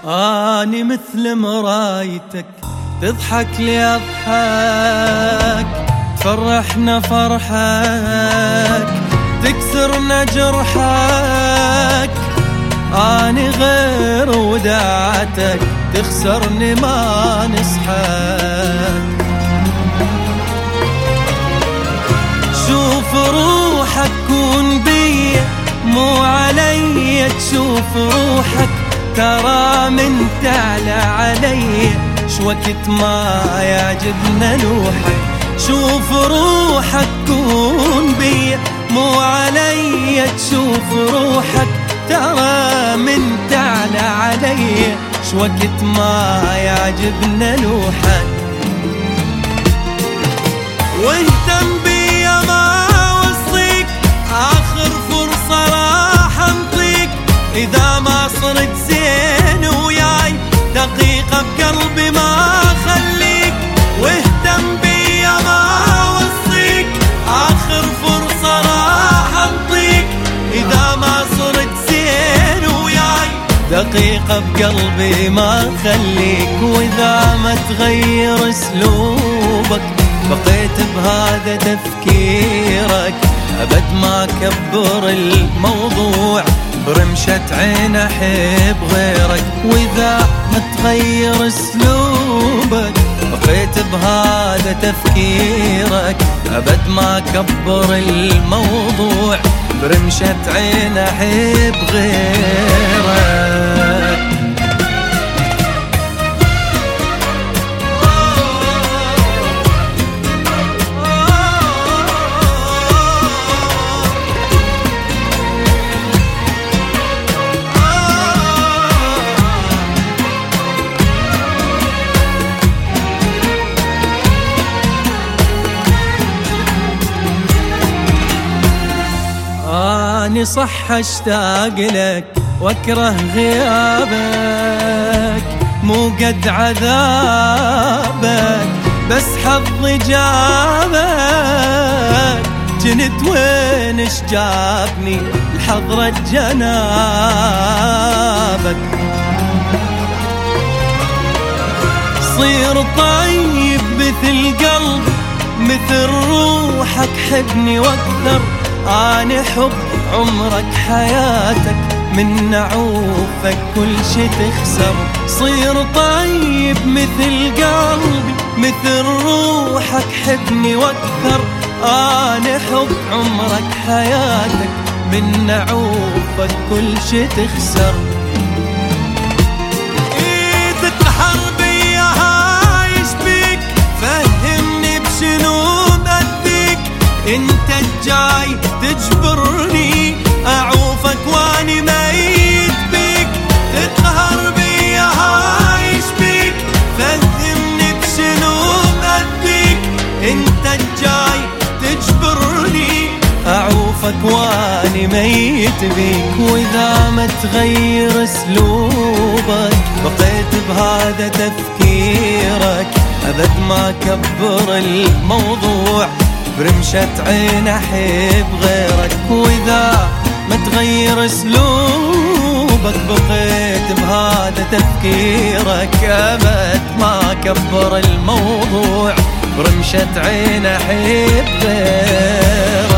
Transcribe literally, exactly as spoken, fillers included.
أني مثل مرايتك تضحك لي أضحك، تفرحنا فرحك تكسرنا جرحك. أني غير وداعتك تخسرني ما نصحك. شوف روحك كون بي مو علي، تشوف روحك ترى من تعلى علي. شوكت ما يعجبنا نوحك، شوف روحك كون بي مو علي. تشوف روحك ترى من تعلى علي. شوكت ما يعجبنا نوحك. واهتم بي ما وصيك، آخر فرصة راح انطيك. إذا ما صرت زين وياي دقيقة بقلبي ما خليك. واهتم بي ما وصيك، آخر فرصة راح انطيك. إذا ما صرت زين وياي دقيقة بقلبي ما خليك. وإذا ما تغير اسلوبك بقيت بهذا تفكيرك، أبد ما كبر الموضوع برمشة عين أحب غيرك. وإذا ما تغير اسلوبك بقيت بهذا تفكيرك، أبد ما كبر الموضوع برمشة عين أحب غيرك. أني صح أشتاق لك وأكره غيابك، مو قد عذابك بس حظي جابك. جنت وين اش جابني لحضرة جنابك. صير طيب مثل قلب مثل روحك، حبني واكثر. أنا حب عمرك حياتك من نعوفك كل شي تخسر. صير طيب مثل قلبي مثل روحك، حبني واكثر. أنا حب عمرك حياتك من نعوفك كل شي تخسر. إيه تتحر بيا هايش بيك، فهمني بشنو مأذيك. انت الجاي تجبرني اعوفك واني ميت بيك. تتقهر بيا هايش بيك، فهمني بشنو مأذيك. انت الجاي تجبرني اعوفك واني ميت بيك. واذا ما تغير اسلوبك بقيت بهذا تفكيرك، ابد ما كبر الموضوع برمشة عين أحب غيرك. وإذا ما تغير اسلوبك بقيت بهذا تفكيرك، أبد ما كبر الموضوع برمشة عين أحب غيرك.